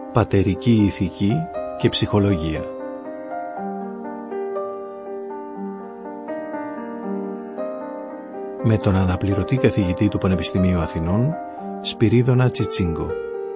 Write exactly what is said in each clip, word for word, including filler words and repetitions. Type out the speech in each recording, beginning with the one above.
Πατερική ηθική και ψυχολογία. Με τον αναπληρωτή καθηγητή του Πανεπιστημίου Αθηνών, Σπυρίδωνα Τσιτσίγκο.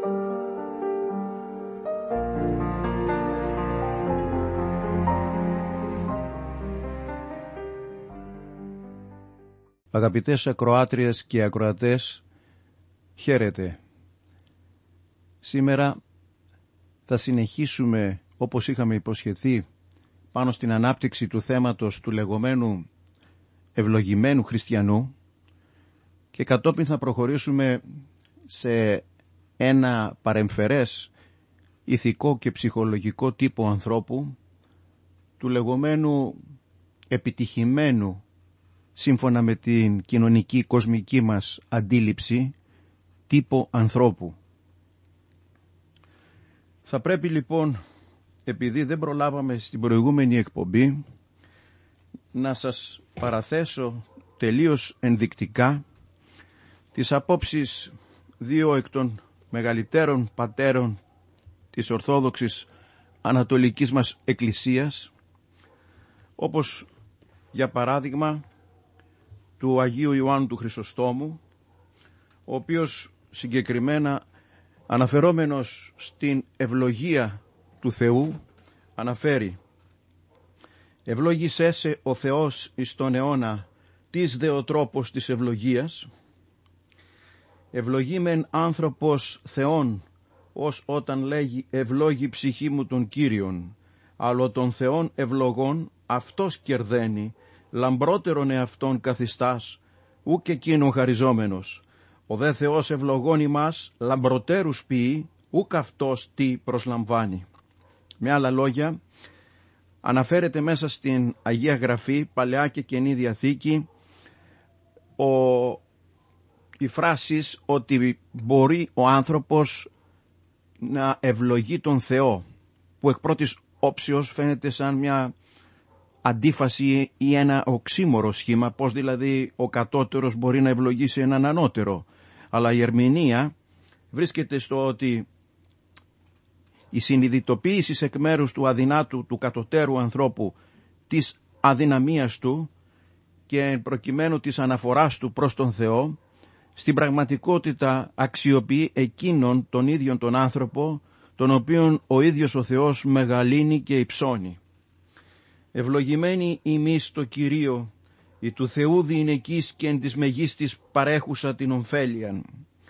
Αγαπητές ακροάτριες και ακροατές, χαίρετε. Σήμερα θα συνεχίσουμε, όπως είχαμε υποσχεθεί, πάνω στην ανάπτυξη του θέματος του λεγόμενου ευλογημένου χριστιανού και κατόπιν θα προχωρήσουμε σε ένα παρεμφερές ηθικό και ψυχολογικό τύπο ανθρώπου, του λεγόμενου επιτυχημένου, σύμφωνα με την κοινωνική κοσμική μας αντίληψη, τύπο ανθρώπου. Θα πρέπει λοιπόν, επειδή δεν προλάβαμε στην προηγούμενη εκπομπή, να σας παραθέσω τελείως ενδεικτικά τις απόψεις δύο εκ των μεγαλύτερων πατέρων της Ορθόδοξης Ανατολικής μας Εκκλησίας, όπως για παράδειγμα του Αγίου Ιωάννου του Χρυσοστόμου, ο οποίος συγκεκριμένα, αναφερόμενος στην ευλογία του Θεού, αναφέρει: «Ευλόγησέ σε ο Θεός εις τον αιώνα, τις δε ο τρόπος της ευλογίας. Ευλογήμεν άνθρωπος Θεόν, ως όταν λέγει ευλόγη ψυχή μου τον Κύριον, αλλά τον Θεόν ευλογών αυτός κερδαίνει, λαμπρότερον εαυτόν καθιστάς, ουκ εκείνον χαριζόμενος. Ο δε Θεός ευλογών ημάς, λαμπροτέρους ποιεί, ουκ αυτός τι προσλαμβάνει». Με άλλα λόγια, αναφέρεται μέσα στην Αγία Γραφή, Παλαιά και Καινή Διαθήκη, ο, η φράση ότι μπορεί ο άνθρωπος να ευλογεί τον Θεό, που εκ πρώτης όψεως φαίνεται σαν μια αντίφαση ή ένα οξύμορο σχήμα, πώς δηλαδή ο κατώτερος μπορεί να ευλογήσει έναν ανώτερο. Αλλά η ερμηνεία βρίσκεται στο ότι η συνειδητοποίηση εκ μέρους του αδυνάτου, του κατωτέρου ανθρώπου, της αδυναμίας του και προκειμένου της αναφοράς του προς τον Θεό, στην πραγματικότητα αξιοποιεί εκείνον τον ίδιον τον άνθρωπο, τον οποίον ο ίδιος ο Θεός μεγαλύνει και υψώνει. «Ευλογημένοι ημείς το Κυρίο, η του Θεού διηνεκής και εν της μεγίστης παρέχουσα την ωφέλιαν».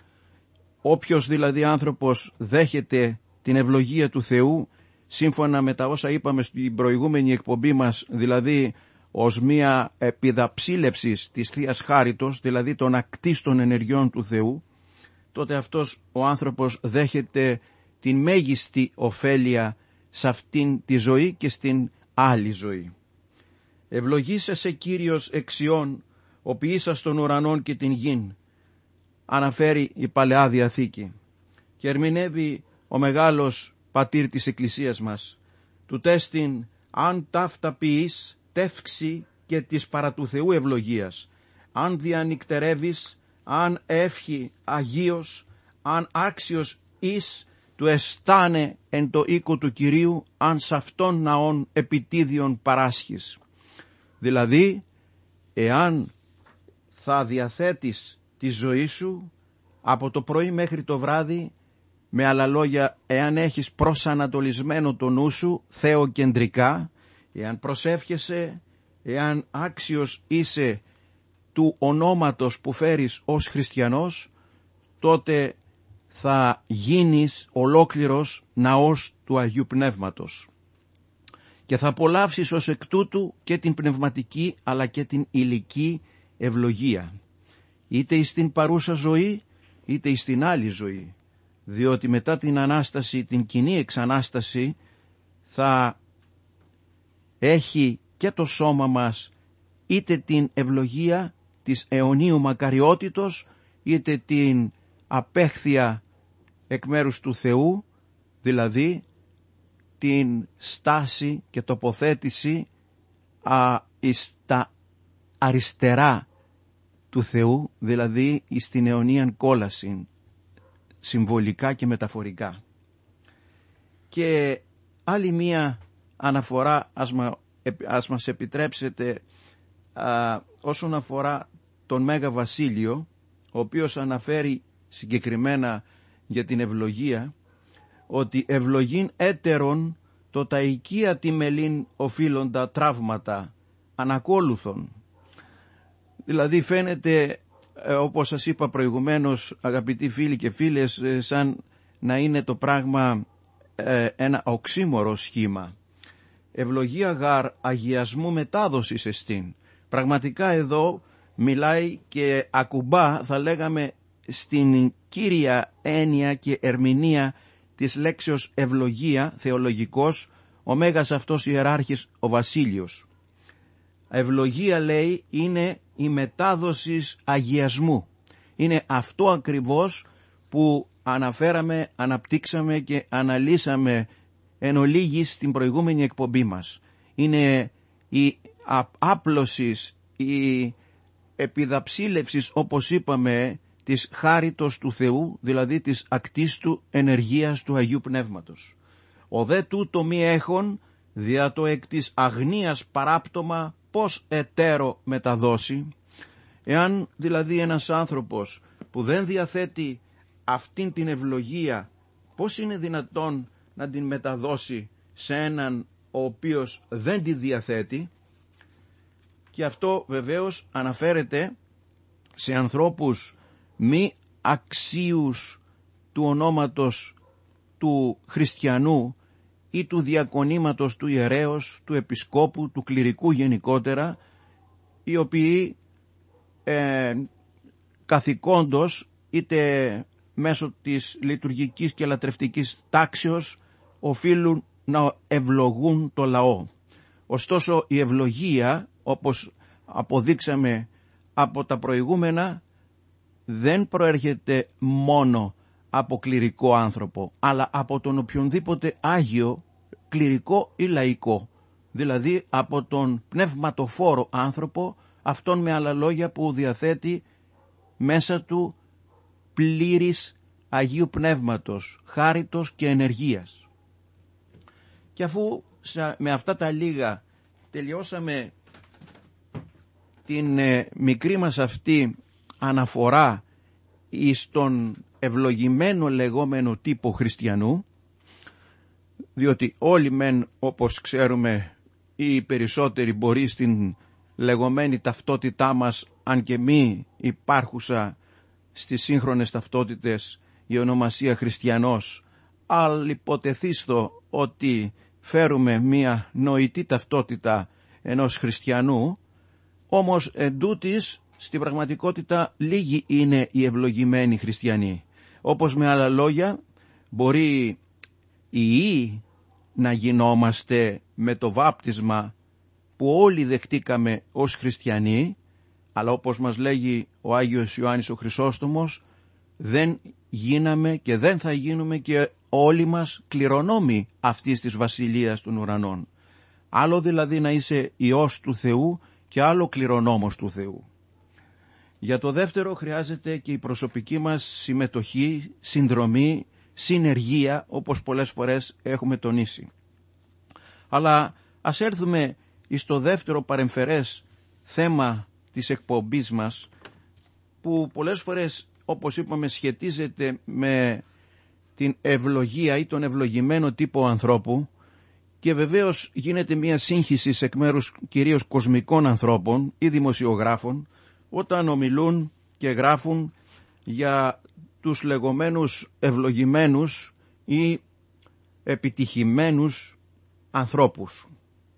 Όποιος δηλαδή άνθρωπος δέχεται την ευλογία του Θεού, σύμφωνα με τα όσα είπαμε στην προηγούμενη εκπομπή μας, δηλαδή ως μία επιδαψίλευση της Θείας Χάριτος, δηλαδή των ακτίστων ενεργειών του Θεού, τότε αυτός ο άνθρωπος δέχεται την μέγιστη ωφέλεια σε αυτήν τη ζωή και στην άλλη ζωή. «Ευλογήσεσαι Κύριος εξιών, ο ποιήσας των ουρανών και την γην», αναφέρει η Παλαιά Διαθήκη και ερμηνεύει ο μεγάλος πατήρ της Εκκλησίας μας: «Του τέστην αν ταύτα ποιείς, τεύξη και της παρά του Θεού ευλογίας, αν διανυκτερεύεις, αν εύχει Αγίος, αν άξιος εις του εστάνε εν το οίκο του Κυρίου, αν σ' αυτόν ναών επιτίδιον παράσχεις». Δηλαδή, εάν θα διαθέτεις τη ζωή σου από το πρωί μέχρι το βράδυ, με άλλα λόγια, εάν έχεις προσανατολισμένο το νου σου θεοκεντρικά, εάν προσεύχεσαι, εάν άξιος είσαι του ονόματος που φέρεις ως χριστιανός, τότε θα γίνεις ολόκληρος ναός του Αγίου Πνεύματος και θα απολαύσεις ως εκ τούτου και την πνευματική αλλά και την υλική ευλογία, είτε στην παρούσα ζωή είτε στην άλλη ζωή, διότι μετά την Ανάσταση, την κοινή εξανάσταση, θα έχει και το σώμα μας είτε την ευλογία της αιωνίου μακαριότητος, είτε την απέχθεια εκ μέρους του Θεού, δηλαδή την στάση και τοποθέτηση α, στα αριστερά του Θεού, δηλαδή στην αιωνίαν κόλαση, συμβολικά και μεταφορικά. Και άλλη μία αναφορά, ας, μα, ας μας επιτρέψετε, α, όσον αφορά τον Μέγα Βασίλειο, ο οποίος αναφέρει συγκεκριμένα για την ευλογία, ότι ευλογήν έτερον το τα οικία τη μελήν οφείλοντα τραύματα ανακόλουθον. Δηλαδή φαίνεται, όπως σας είπα προηγουμένως, αγαπητοί φίλοι και φίλες, σαν να είναι το πράγμα ένα οξύμορο σχήμα. Ευλογία γάρ αγιασμού μετάδοσης εστίν. Πραγματικά εδώ μιλάει και ακουμπά, θα λέγαμε, στην κύρια έννοια και ερμηνεία της λέξεως ευλογία, θεολογικός, ο μέγας αυτός ιεράρχης ο Βασίλειος. Ευλογία, λέει, είναι η μετάδοση αγιασμού. Είναι αυτό ακριβώς που αναφέραμε, αναπτύξαμε και αναλύσαμε εν ολίγης στην προηγούμενη εκπομπή μας. Είναι η άπλωσης, η επιδαψίλευσης, όπως είπαμε, της χάριτος του Θεού, δηλαδή της ακτίστου ενεργείας του Αγίου Πνεύματος. Ο δε τούτο μη έχων, δια το εκ της αγνίας παράπτωμα, πώς εταίρο μεταδώσει. Εάν δηλαδή ένας άνθρωπος που δεν διαθέτει αυτήν την ευλογία, πώς είναι δυνατόν να την μεταδώσει σε έναν ο οποίος δεν τη διαθέτει? Και αυτό βεβαίως αναφέρεται σε ανθρώπους μη αξίους του ονόματος του χριστιανού ή του διακονήματος του ιερέως, του επισκόπου, του κληρικού γενικότερα, οι οποίοι ε, καθηκόντως είτε μέσω της λειτουργικής και λατρευτικής τάξεως οφείλουν να ευλογούν το λαό. Ωστόσο η ευλογία, όπως αποδείξαμε από τα προηγούμενα, δεν προέρχεται μόνο από κληρικό άνθρωπο, αλλά από τον οποιονδήποτε άγιο, κληρικό ή λαϊκό, δηλαδή από τον πνευματοφόρο άνθρωπο, αυτόν με άλλα λόγια που διαθέτει μέσα του πλήρης Αγίου Πνεύματος, χάριτος και ενεργείας. Και αφού με αυτά τα λίγα τελειώσαμε την ε, μικρή μας αυτή αναφορά εις τον ευλογημένο λεγόμενο τύπο χριστιανού, διότι όλοι μεν, όπως ξέρουμε, οι περισσότεροι μπορεί στην λεγόμενη ταυτότητά μας, αν και μη υπάρχουσα στις σύγχρονες ταυτότητες η ονομασία χριστιανός, αλλά υποτεθίστο ότι φέρουμε μία νοητή ταυτότητα ενός χριστιανού, όμως εντούτοις στην πραγματικότητα λίγοι είναι οι ευλογημένοι χριστιανοί. Όπως με άλλα λόγια, μπορεί οι να γινόμαστε με το βάπτισμα που όλοι δεχτήκαμε ως χριστιανοί, αλλά όπως μας λέγει ο Άγιος Ιωάννης ο Χρυσόστομος, δεν γίναμε και δεν θα γίνουμε και όλοι μας κληρονόμοι αυτής της βασιλείας των ουρανών. Άλλο δηλαδή να είσαι Υιός του Θεού και άλλο κληρονόμος του Θεού. Για το δεύτερο χρειάζεται και η προσωπική μας συμμετοχή, συνδρομή, συνεργία, όπως πολλές φορές έχουμε τονίσει. Αλλά ας έρθουμε στο δεύτερο παρεμφερές θέμα της εκπομπής μας, που πολλές φορές, όπως είπαμε, σχετίζεται με την ευλογία ή τον ευλογημένο τύπο ανθρώπου, και βεβαίως γίνεται μια σύγχυση εκ μέρους κυρίως κοσμικών ανθρώπων ή δημοσιογράφων όταν ομιλούν και γράφουν για τους λεγόμενους ευλογημένους ή επιτυχημένους ανθρώπους.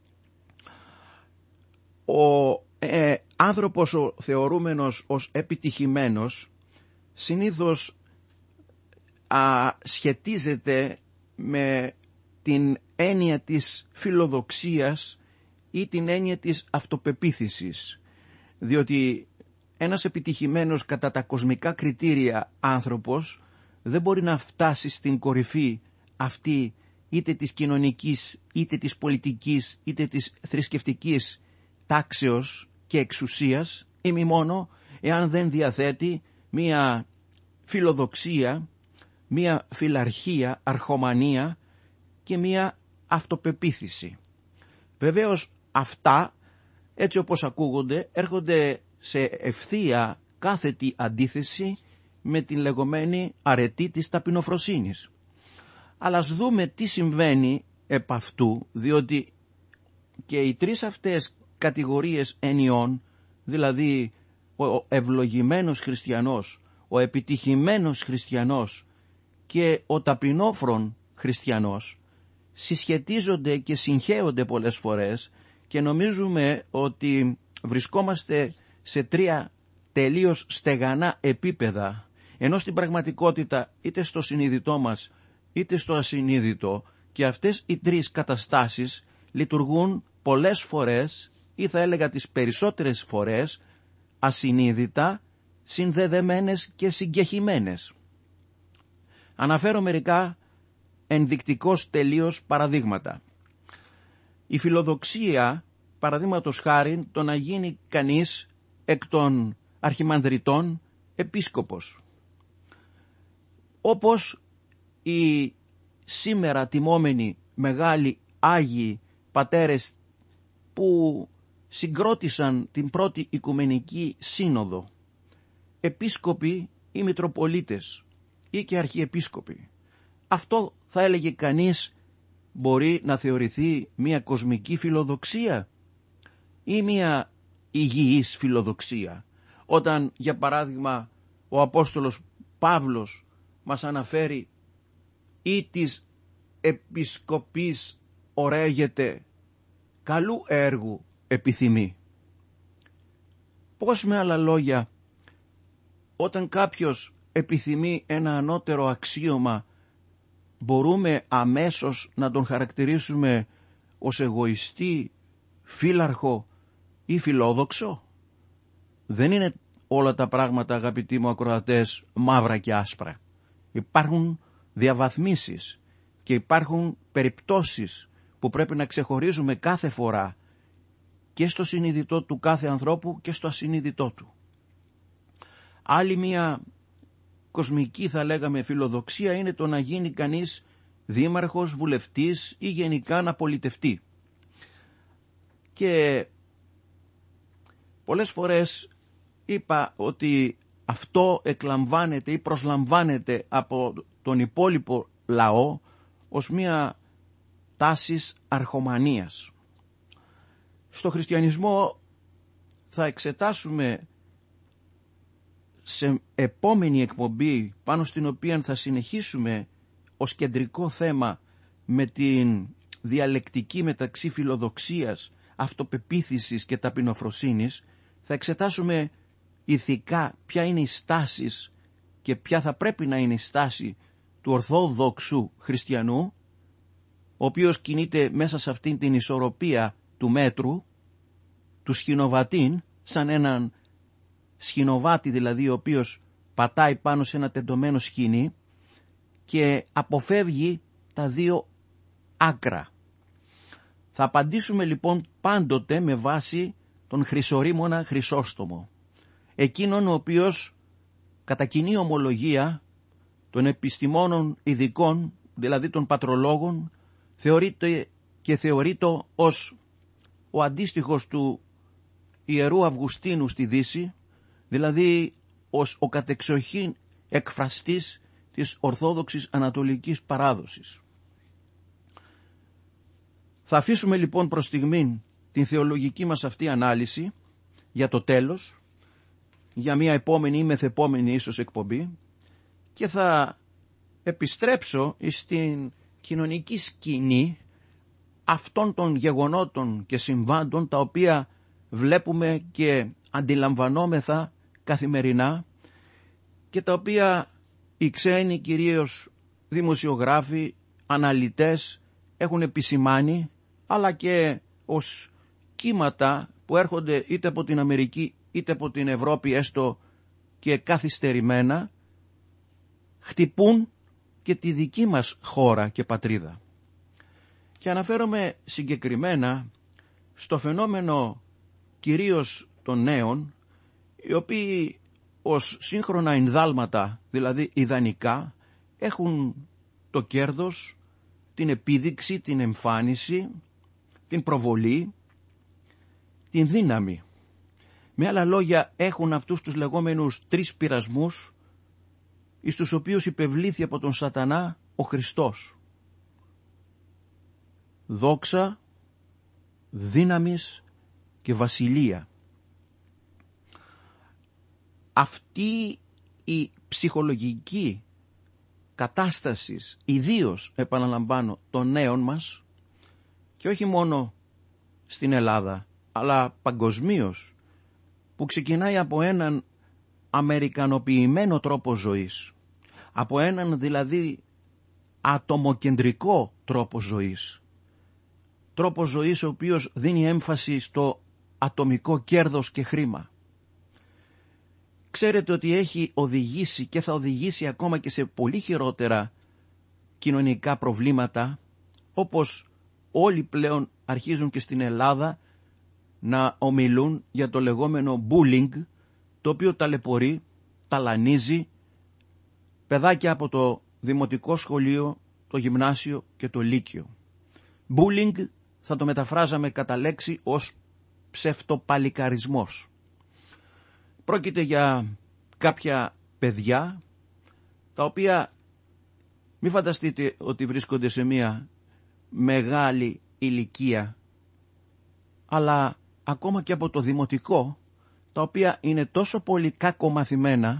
Ο ε, άνθρωπος ο θεωρούμενος ως επιτυχημένος συνήθως α, σχετίζεται με την έννοια της φιλοδοξίας ή την έννοια της αυτοπεποίθησης, διότι ένας επιτυχημένος κατά τα κοσμικά κριτήρια άνθρωπος δεν μπορεί να φτάσει στην κορυφή αυτή είτε της κοινωνικής, είτε της πολιτικής, είτε της θρησκευτικής τάξεως και εξουσίας, ή μη μόνο εάν δεν διαθέτει μία φιλοδοξία, μία φιλαρχία, αρχομανία και μία αυτοπεποίθηση. Βεβαίως αυτά, έτσι όπως ακούγονται, έρχονται σε ευθεία κάθετη αντίθεση με την λεγόμενη αρετή της ταπεινοφροσύνης. Αλλά ας δούμε τι συμβαίνει επ' αυτού, διότι και οι τρεις αυτές κατηγορίες ενιών, δηλαδή ο ευλογημένος χριστιανός, ο επιτυχημένος χριστιανός και ο ταπεινόφρον χριστιανός, συσχετίζονται και συγχέονται πολλές φορές και νομίζουμε ότι βρισκόμαστε σε τρία τελείως στεγανά επίπεδα, ενώ στην πραγματικότητα είτε στο συνείδητό μας είτε στο ασυνείδητο και αυτές οι τρεις καταστάσεις λειτουργούν πολλές φορές ή θα έλεγα τις περισσότερες φορές ασυνείδητα, συνδεδεμένες και συγκεχημένες. Αναφέρω μερικά ενδεικτικώς τελείως παραδείγματα. Η φιλοδοξία, παραδείγματος χάριν, το να γίνει κανείς εκ των αρχιμανδριτών επίσκοπος. Όπως οι σήμερα τιμόμενοι μεγάλοι Άγιοι Πατέρες που συγκρότησαν την πρώτη Οικουμενική Σύνοδο, επίσκοποι ή μητροπολίτες ή και αρχιεπίσκοποι. Αυτό θα έλεγε κανείς μπορεί να θεωρηθεί μια κοσμική φιλοδοξία ή μια υγιής φιλοδοξία, όταν για παράδειγμα ο Απόστολος Παύλος μας αναφέρει «Ή της επισκοπής ωραίγεται, καλού έργου επιθυμεί». Πώς με άλλα λόγια, όταν κάποιος επιθυμεί ένα ανώτερο αξίωμα, μπορούμε αμέσως να τον χαρακτηρίσουμε ως εγωιστή, φύλαρχο ή φιλόδοξο? Δεν είναι όλα τα πράγματα, αγαπητοί μου ακροατές, μαύρα και άσπρα. Υπάρχουν διαβαθμίσεις και υπάρχουν περιπτώσεις που πρέπει να ξεχωρίζουμε κάθε φορά και στο συνειδητό του κάθε ανθρώπου και στο ασυνείδητό του. Άλλη μια κοσμική θα λέγαμε φιλοδοξία είναι το να γίνει κανείς δήμαρχος, βουλευτής ή γενικά να πολιτευτεί. Και πολλές φορές είπα ότι αυτό εκλαμβάνεται ή προσλαμβάνεται από τον υπόλοιπο λαό ως μια τάσης αρχομανίας. Στο χριστιανισμό θα εξετάσουμε σε επόμενη εκπομπή, πάνω στην οποία θα συνεχίσουμε ως κεντρικό θέμα με την διαλεκτική μεταξύ φιλοδοξίας, αυτοπεποίθησης και ταπεινοφροσύνης, θα εξετάσουμε ηθικά ποια είναι η στάση και ποια θα πρέπει να είναι η στάση του ορθόδοξου χριστιανού, ο οποίος κινείται μέσα σε αυτήν την ισορροπία του μέτρου, του σχηνοβατήν, σαν έναν σχηνοβάτη δηλαδή, ο οποίος πατάει πάνω σε ένα τεντωμένο σχοινί και αποφεύγει τα δύο άκρα. Θα απαντήσουμε λοιπόν πάντοτε με βάση τον Χρυσορίμωνα Χρυσόστομο, εκείνον ο οποίος κατά κοινή ομολογία των επιστημόνων ειδικών, δηλαδή των πατρολόγων, θεωρείται και θεωρείται ως ο αντίστοιχος του Ιερού Αυγουστίνου στη Δύση, δηλαδή ως ο κατεξοχήν εκφραστής της Ορθόδοξης Ανατολικής Παράδοσης. Θα αφήσουμε λοιπόν προς στιγμήν την θεολογική μας αυτή ανάλυση για το τέλος, για μια επόμενη ή μεθεπόμενη ίσως εκπομπή, και θα επιστρέψω στην κοινωνική σκηνή αυτών των γεγονότων και συμβάντων τα οποία βλέπουμε και αντιλαμβανόμεθα καθημερινά και τα οποία οι ξένοι κυρίως δημοσιογράφοι, αναλυτές έχουν επισημάνει, αλλά και ως κύματα που έρχονται είτε από την Αμερική είτε από την Ευρώπη, έστω και καθυστερημένα, χτυπούν και τη δική μας χώρα και πατρίδα. Και αναφέρομαι συγκεκριμένα στο φαινόμενο κυρίως των νέων, οι οποίοι ως σύγχρονα ενδάλματα, δηλαδή ιδανικά, έχουν το κέρδος την επίδειξη, την εμφάνιση, την προβολή, την δύναμη. Με άλλα λόγια, έχουν αυτούς τους λεγόμενους τρεις πειρασμούς, εις τους οποίους υπευλήθη από τον σατανά ο Χριστός. Δόξα, δύναμης και βασιλεία. Αυτή η ψυχολογική κατάσταση, ιδίως επαναλαμβάνω, των νέων μας, και όχι μόνο στην Ελλάδα, αλλά παγκοσμίως, που ξεκινάει από έναν αμερικανοποιημένο τρόπο ζωής, από έναν δηλαδή ατομοκεντρικό τρόπο ζωής, τρόπο ζωής ο οποίος δίνει έμφαση στο ατομικό κέρδος και χρήμα. Ξέρετε ότι έχει οδηγήσει και θα οδηγήσει ακόμα και σε πολύ χειρότερα κοινωνικά προβλήματα, όπως όλοι πλέον αρχίζουν και στην Ελλάδα να ομιλούν για το λεγόμενο bullying, το οποίο ταλαιπωρεί, ταλανίζει παιδάκια από το δημοτικό σχολείο, το γυμνάσιο και το λύκειο. Bullying θα το μεταφράζαμε κατά λέξη ως ψευτοπαλικαρισμός. Πρόκειται για κάποια παιδιά τα οποία μην φανταστείτε ότι βρίσκονται σε μια μεγάλη ηλικία, αλλά ακόμα και από το δημοτικό, τα οποία είναι τόσο πολύ κακομαθημένα,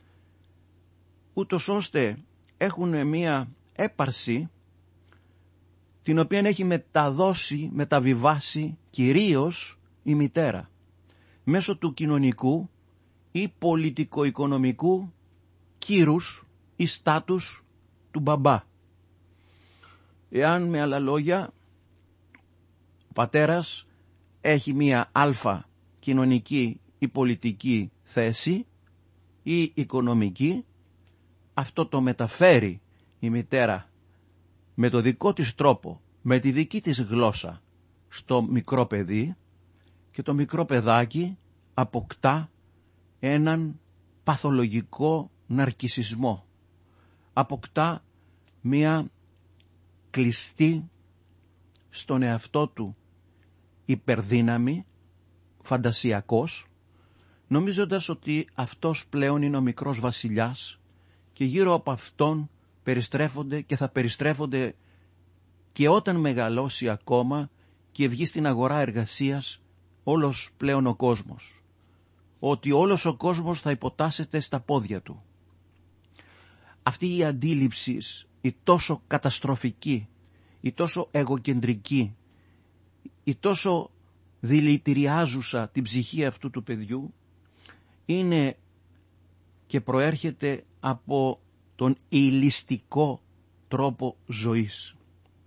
ούτως ώστε έχουν μια έπαρση την οποία έχει μεταδώσει, μεταβιβάσει κυρίως η μητέρα, μέσω του κοινωνικού ή πολιτικο-οικονομικού κύρους ή στάτους του μπαμπά. Εάν με άλλα λόγια ο πατέρας έχει μία αλφα κοινωνική ή πολιτική θέση ή οικονομική, αυτό το μεταφέρει η μητέρα με το δικό της τρόπο, με τη δική της γλώσσα στο μικρό παιδί, και το μικρό παιδάκι αποκτά έναν παθολογικό ναρκισσισμό. Αποκτά μία κλειστή στον εαυτό του υπερδύναμη, φαντασιακός, νομίζοντας ότι αυτός πλέον είναι ο μικρός βασιλιάς και γύρω από αυτόν περιστρέφονται και θα περιστρέφονται και όταν μεγαλώσει ακόμα και βγει στην αγορά εργασίας όλος πλέον ο κόσμος. Ότι όλος ο κόσμος θα υποτάσσεται στα πόδια του. Αυτή η αντίληψη, η τόσο καταστροφική, η τόσο εγωκεντρική, η τόσο δηλητηριάζουσα την ψυχή αυτού του παιδιού, είναι και προέρχεται από τον υλιστικό τρόπο ζωής.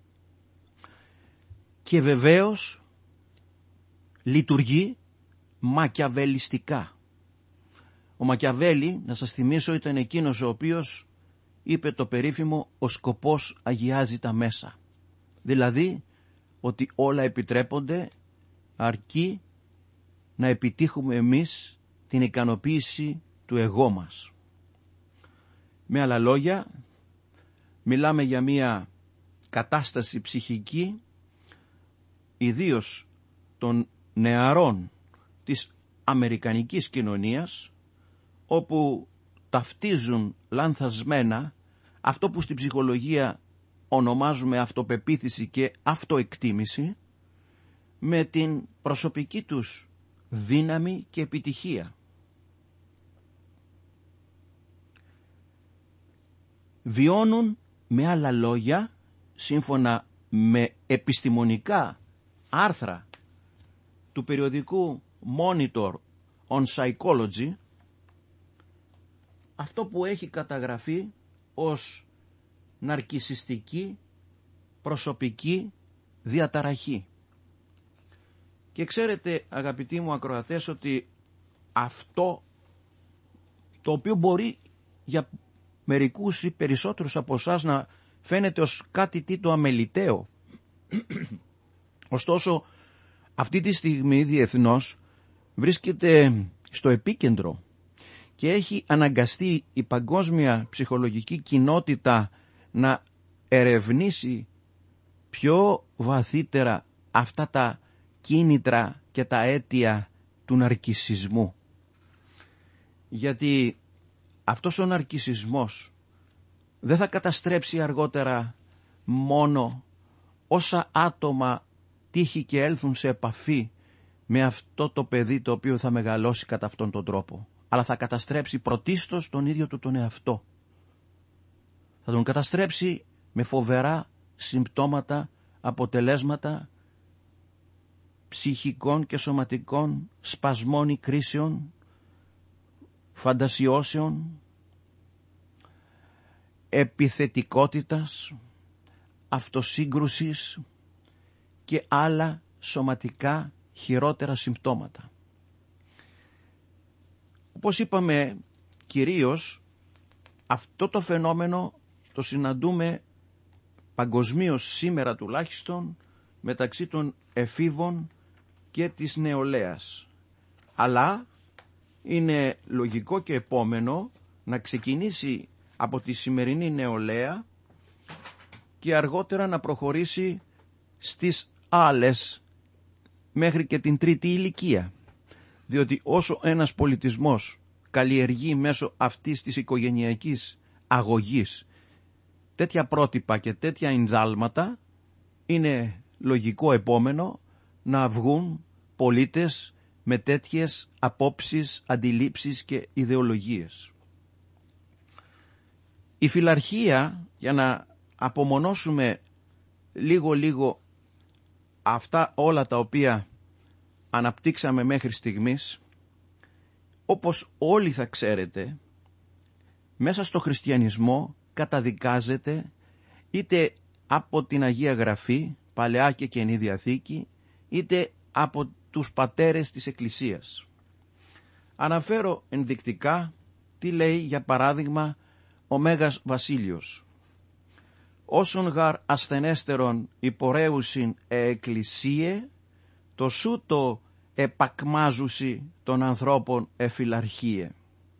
Και βεβαίως λειτουργεί μακιαβελιστικά. Ο Μακιαβέλη, να σας θυμίσω, ήταν εκείνος ο οποίος είπε το περίφημο «Ο σκοπός αγιάζει τα μέσα». Δηλαδή ότι όλα επιτρέπονται αρκεί να επιτύχουμε εμείς την ικανοποίηση του εγώ μας. Με άλλα λόγια, μιλάμε για μια κατάσταση ψυχική, ιδίως των νεαρών της αμερικανικής κοινωνίας, όπου ταυτίζουν λανθασμένα αυτό που στην ψυχολογία ονομάζουμε αυτοπεποίθηση και αυτοεκτίμηση με την προσωπική τους δύναμη και επιτυχία. Βιώνουν, με άλλα λόγια, σύμφωνα με επιστημονικά άρθρα του περιοδικού Monitor on Psychology, αυτό που έχει καταγραφεί ως ναρκισσιστική προσωπική διαταραχή. Και ξέρετε, αγαπητοί μου ακροατές, ότι αυτό, το οποίο μπορεί για μερικούς ή περισσότερους από εσάς να φαίνεται ως κάτι τι το αμεληταίο, ωστόσο αυτή τη στιγμή διεθνώς βρίσκεται στο επίκεντρο και έχει αναγκαστεί η παγκόσμια ψυχολογική κοινότητα να ερευνήσει πιο βαθύτερα αυτά τα κίνητρα και τα αίτια του ναρκισσισμού. Γιατί αυτός ο ναρκισσισμός δεν θα καταστρέψει αργότερα μόνο όσα άτομα τύχει και έλθουν σε επαφή με αυτό το παιδί το οποίο θα μεγαλώσει κατά αυτόν τον τρόπο, αλλά θα καταστρέψει πρωτίστως τον ίδιο του τον εαυτό. Θα τον καταστρέψει με φοβερά συμπτώματα, αποτελέσματα ψυχικών και σωματικών σπασμών ή κρίσεων, φαντασιώσεων, επιθετικότητας, αυτοσύγκρουσης και άλλα σωματικά χειρότερα συμπτώματα. Όπως είπαμε, κυρίως αυτό το φαινόμενο το συναντούμε παγκοσμίως σήμερα τουλάχιστον μεταξύ των εφήβων και της νεολαίας. Αλλά είναι λογικό και επόμενο να ξεκινήσει από τη σημερινή νεολαία και αργότερα να προχωρήσει στις άλλες μέχρι και την τρίτη ηλικία. Διότι όσο ένας πολιτισμός καλλιεργεί μέσω αυτής της οικογενειακής αγωγής τέτοια πρότυπα και τέτοια ενδάλματα, είναι λογικό επόμενο να βγουν πολίτες με τέτοιες απόψεις, αντιλήψεις και ιδεολογίες. Η φιλαρχία, για να απομονώσουμε λίγο-λίγο αυτά όλα τα οποία αναπτύξαμε μέχρι στιγμής, όπως όλοι θα ξέρετε, μέσα στο χριστιανισμό καταδικάζεται είτε από την Αγία Γραφή, Παλαιά και Καινή Διαθήκη, είτε από τους πατέρες της Εκκλησίας. Αναφέρω ενδεικτικά τι λέει για παράδειγμα ο Μέγας Βασίλειος. «Όσον γαρ ασθενέστερον υπορέουσιν εκκλησίε, το σούτο επακμάζουσι των ανθρώπων εφιλαρχίε».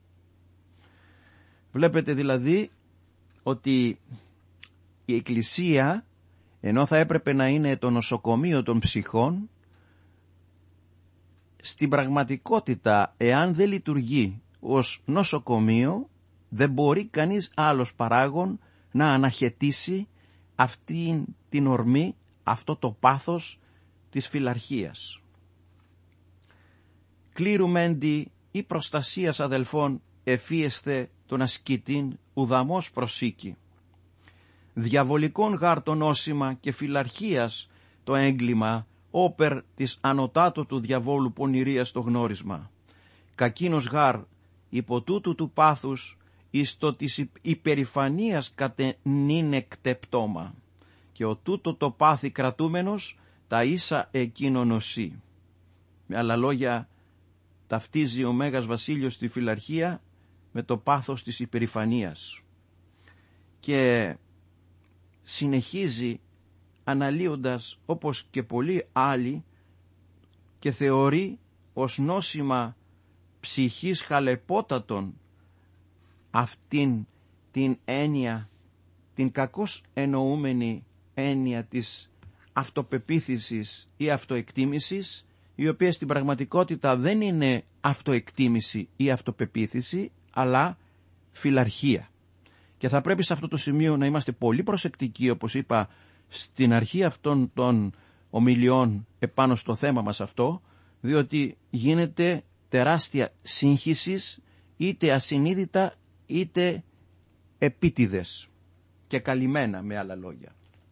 Βλέπετε δηλαδή ότι η Εκκλησία, ενώ θα έπρεπε να είναι το νοσοκομείο των ψυχών, στην πραγματικότητα, εάν δεν λειτουργεί ως νοσοκομείο, δεν μπορεί κανείς άλλος παράγων να αναχαιτήσει αυτή την ορμή, αυτό το πάθος της φιλαρχίας. Κλήρουμέντι ή προστασίας αδελφών εφίεσθε τον ασκητήν ουδαμός προσήκη. Διαβολικών γάρ το νόσημα και φιλαρχίας το έγκλημα, όπερ της ανωτάτω του διαβόλου πονηρίας το γνώρισμα. Κακίνος γάρ υπό τούτου του πάθους εις το της υπερηφανίας κατενίνεκτε πτώμα, και ο τούτο το πάθη κρατούμενος τα ίσα εκείνο νοσεί. Με άλλα λόγια, ταυτίζει ο Μέγας Βασίλειος τη φιλαρχία με το πάθος της υπερηφανίας και συνεχίζει αναλύοντας όπως και πολλοί άλλοι και θεωρεί ως νόσημα ψυχής χαλεπότατον αυτήν την έννοια, την κακώς εννοούμενη έννοια της αυτοπεποίθησης ή αυτοεκτίμησης, η οποία στην πραγματικότητα δεν είναι αυτοεκτίμηση ή αυτοπεποίθηση, αλλά φιλαρχία. Και θα πρέπει σε αυτό το σημείο να είμαστε πολύ προσεκτικοί, όπως είπα στην αρχή αυτών των ομιλιών επάνω στο θέμα μας αυτό, διότι γίνεται τεράστια σύγχυσης, είτε ασυνείδητα είτε επίτηδες και καλυμμένα, με άλλα λόγια.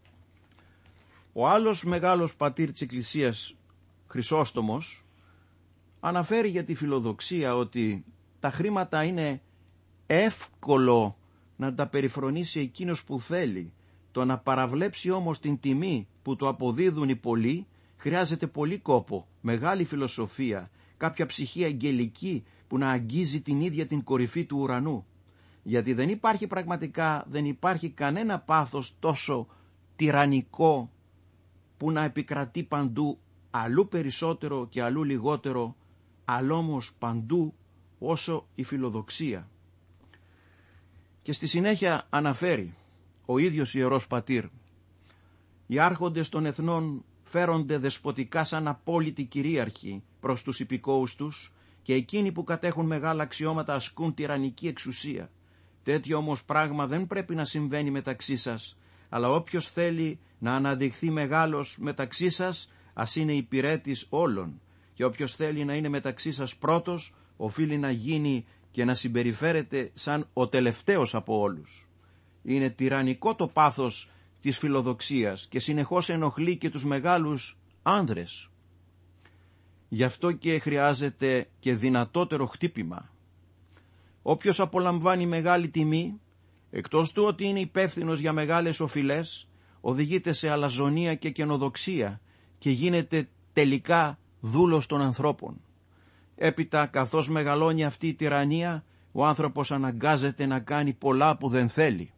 Ο άλλος μεγάλος πατήρ της Εκκλησίας, Χρυσόστομος, αναφέρει για τη φιλοδοξία ότι τα χρήματα είναι εύκολο να τα περιφρονήσει εκείνος που θέλει. Το να παραβλέψει όμως την τιμή που το αποδίδουν οι πολλοί χρειάζεται πολύ κόπο, μεγάλη φιλοσοφία, κάποια ψυχή αγγελική που να αγγίζει την ίδια την κορυφή του ουρανού. Γιατί δεν υπάρχει πραγματικά, δεν υπάρχει κανένα πάθος τόσο τυραννικό που να επικρατεί παντού, αλλού περισσότερο και αλλού λιγότερο, αλλά όμως παντού όσο η φιλοδοξία. Και στη συνέχεια αναφέρει ο ίδιος Ιερός Πατήρ: Οι άρχοντες των εθνών φέρονται δεσποτικά σαν απόλυτοι κυρίαρχοι προς τους υπηκόους τους και εκείνοι που κατέχουν μεγάλα αξιώματα ασκούν τυραννική εξουσία. Τέτοιο όμως πράγμα δεν πρέπει να συμβαίνει μεταξύ σας, αλλά όποιος θέλει να αναδειχθεί μεγάλος μεταξύ σας, ας είναι υπηρέτης όλων, και όποιος θέλει να είναι μεταξύ σας πρώτος, οφείλει να γίνει και να συμπεριφέρεται σαν ο τελευταίος από όλους. Είναι τυραννικό το πάθος της φιλοδοξίας και συνεχώς ενοχλεί και τους μεγάλους άνδρες. Γι' αυτό και χρειάζεται και δυνατότερο χτύπημα. Όποιος απολαμβάνει μεγάλη τιμή, εκτός του ότι είναι υπεύθυνος για μεγάλες οφειλές, οδηγείται σε αλαζονία και καινοδοξία και γίνεται τελικά δούλος των ανθρώπων. Έπειτα, καθώς μεγαλώνει αυτή η τυραννία, ο άνθρωπος αναγκάζεται να κάνει πολλά που δεν θέλει.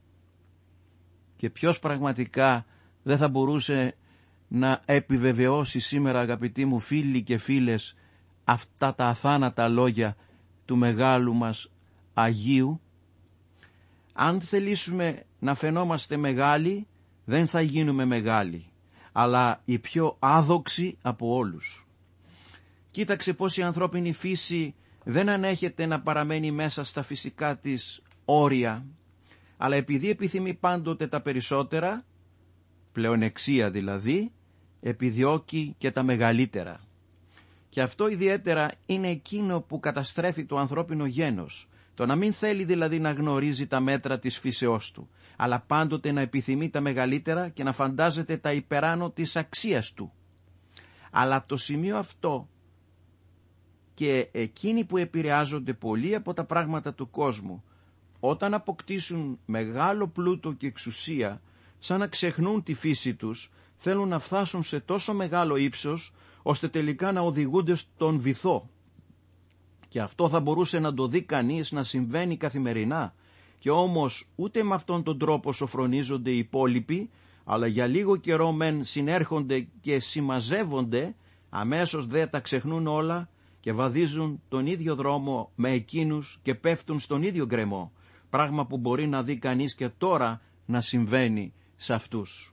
Και ποιος πραγματικά δεν θα μπορούσε να επιβεβαιώσει σήμερα, αγαπητοί μου φίλοι και φίλες, αυτά τα αθάνατα λόγια του μεγάλου μας Αγίου? Αν θελήσουμε να φαινόμαστε μεγάλοι, δεν θα γίνουμε μεγάλοι, αλλά οι πιο άδοξοι από όλους. Κοίταξε πως η ανθρώπινη φύση δεν ανέχεται να παραμένει μέσα στα φυσικά της όρια, αλλά επειδή επιθυμεί πάντοτε τα περισσότερα, πλεονεξία δηλαδή, επιδιώκει και τα μεγαλύτερα. Και αυτό ιδιαίτερα είναι εκείνο που καταστρέφει το ανθρώπινο γένος, το να μην θέλει δηλαδή να γνωρίζει τα μέτρα της φύσεώς του, αλλά πάντοτε να επιθυμεί τα μεγαλύτερα και να φαντάζεται τα υπεράνω της αξίας του. Αλλά το σημείο αυτό και εκείνοι που επηρεάζονται πολύ από τα πράγματα του κόσμου, όταν αποκτήσουν μεγάλο πλούτο και εξουσία, σαν να ξεχνούν τη φύση τους, θέλουν να φτάσουν σε τόσο μεγάλο ύψος, ώστε τελικά να οδηγούνται στον βυθό. Και αυτό θα μπορούσε να το δει κανείς να συμβαίνει καθημερινά, και όμως ούτε με αυτόν τον τρόπο σοφρονίζονται οι υπόλοιποι, αλλά για λίγο καιρό μεν συνέρχονται και συμμαζεύονται, αμέσως δε τα ξεχνούν όλα και βαδίζουν τον ίδιο δρόμο με εκείνους και πέφτουν στον ίδιο γκρεμό, πράγμα που μπορεί να δει κανείς και τώρα να συμβαίνει σε αυτούς.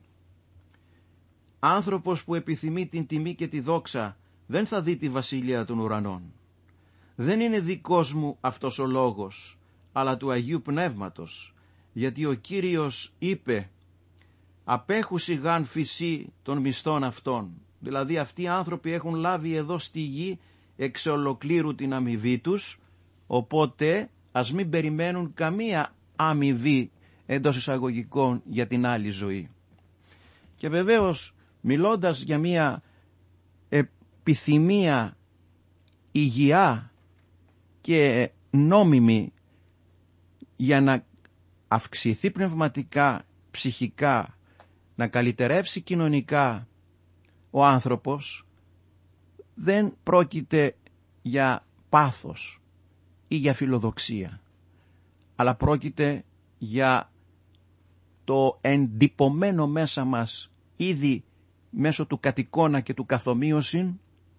Άνθρωπος που επιθυμεί την τιμή και τη δόξα δεν θα δει τη βασιλεία των ουρανών. Δεν είναι δικός μου αυτός ο λόγος, αλλά του Αγίου Πνεύματος, γιατί ο Κύριος είπε «Απέχου σιγάν φυσί των μισθών αυτών». Δηλαδή αυτοί οι άνθρωποι έχουν λάβει εδώ στη γη εξ ολοκλήρου την αμοιβή τους, οπότε ας μην περιμένουν καμία αμοιβή εντός εισαγωγικών για την άλλη ζωή. Και βεβαίως, μιλώντας για μια επιθυμία υγιά και νόμιμη για να αυξηθεί πνευματικά, ψυχικά, να καλυτερεύσει κοινωνικά ο άνθρωπος, δεν πρόκειται για πάθος ή για φιλοδοξία, αλλά πρόκειται για το εντυπωμένο μέσα μας ήδη μέσω του κατοικώνα και του καθομοίωσιν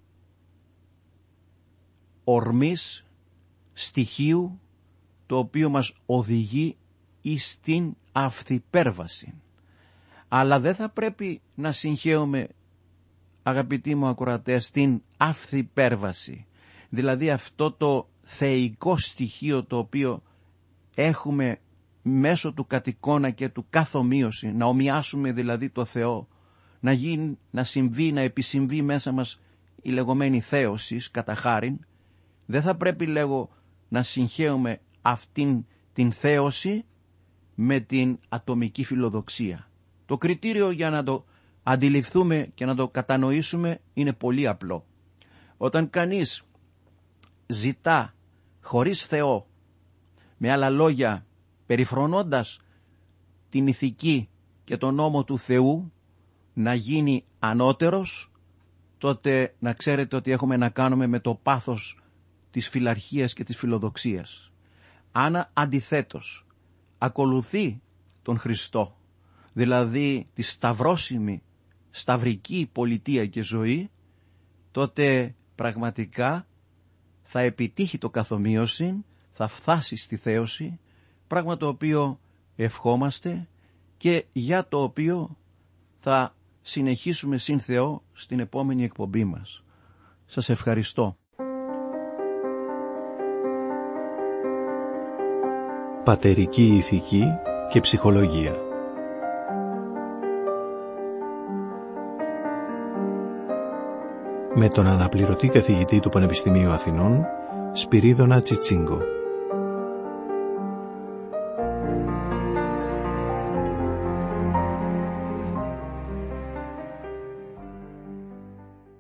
ορμής, στοιχείου, το οποίο μας οδηγεί εις την αυθυπέρβαση. Αλλά δεν θα πρέπει να συγχαίουμε, αγαπητοί μου ακροατές, την αυθυπέρβαση, δηλαδή αυτό το θεϊκό στοιχείο το οποίο έχουμε μέσω του κατοικώνα και του καθομοίωση, να ομοιάσουμε δηλαδή το Θεό, να, γίνει, να συμβεί, να επισυμβεί μέσα μας η λεγόμενη θέωση κατά χάριν. Δεν θα πρέπει, λέγω, να συγχαίουμε αυτήν την θέωση με την ατομική φιλοδοξία. Το κριτήριο για να το αντιληφθούμε και να το κατανοήσουμε είναι πολύ απλό. Όταν κανείς ζητά χωρίς Θεό, με άλλα λόγια περιφρονώντας την ηθική και τον νόμο του Θεού, να γίνει ανώτερος, τότε να ξέρετε ότι έχουμε να κάνουμε με το πάθος της φιλαρχίας και της φιλοδοξίας. Αν αντιθέτως ακολουθεί τον Χριστό, δηλαδή τη σταυρόσιμη σταυρική πολιτεία και ζωή, τότε πραγματικά θα επιτύχει το καθομοίωση, θα φτάσει στη θέωση, πράγμα το οποίο ευχόμαστε και για το οποίο θα συνεχίσουμε συν Θεό στην επόμενη εκπομπή μας. Σας ευχαριστώ. Πατερική ηθική και ψυχολογία. Με τον αναπληρωτή καθηγητή του Πανεπιστημίου Αθηνών, Σπυρίδωνα Τσιτσίγκο.